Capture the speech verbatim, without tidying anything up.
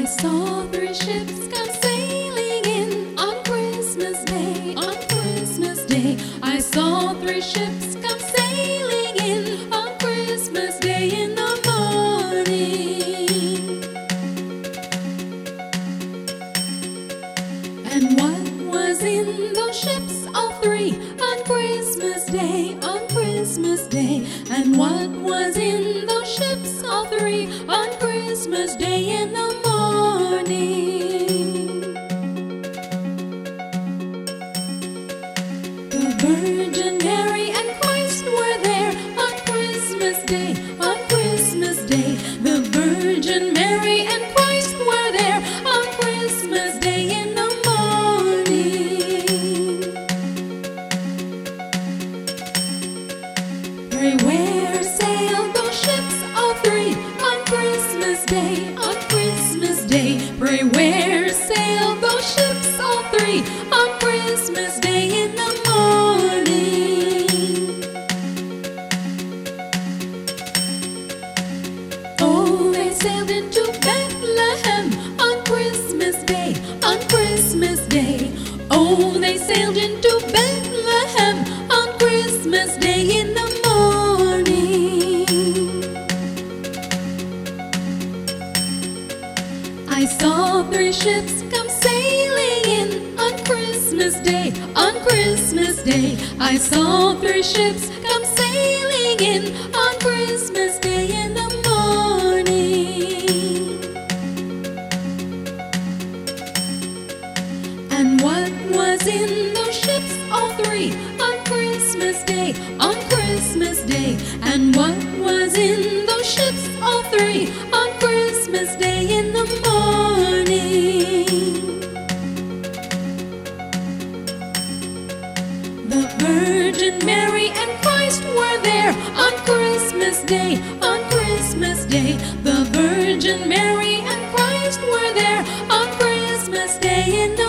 I saw three ships come sailing in on Christmas Day. On Christmas Day, I saw three ships come sailing in on Christmas Day in the morning. And what was in those ships, all three, on Christmas Day, on Christmas Day? And what was in those ships, all three, on Christmas Day in the morning? The Virgin Mary and Christ were there on Christmas Day, on Christmas Day. The Virgin Mary and Christ were there on Christmas Day in the morning. Pray where sailed those ships, all three, on Christmas Day, on Christmas Day? Pray where sailed those ships, all three, on Christmas Day in the morning? Oh, they sailed into Bethlehem on Christmas Day, on Christmas Day. Oh, they sailed into Bethlehem on Christmas Day in the morning. I saw three ships come sailing in on Christmas Day, on Christmas Day. I saw three ships come sailing in on Christmas Day in the morning. And what was in those ships, all three, on Christmas Day, on Christmas Day? And what was in those ships, all three, on Christmas Day in the morning? The Virgin Mary and Christ were there on Christmas Day, on Christmas Day. The Virgin Mary and Christ were there on Christmas Day in the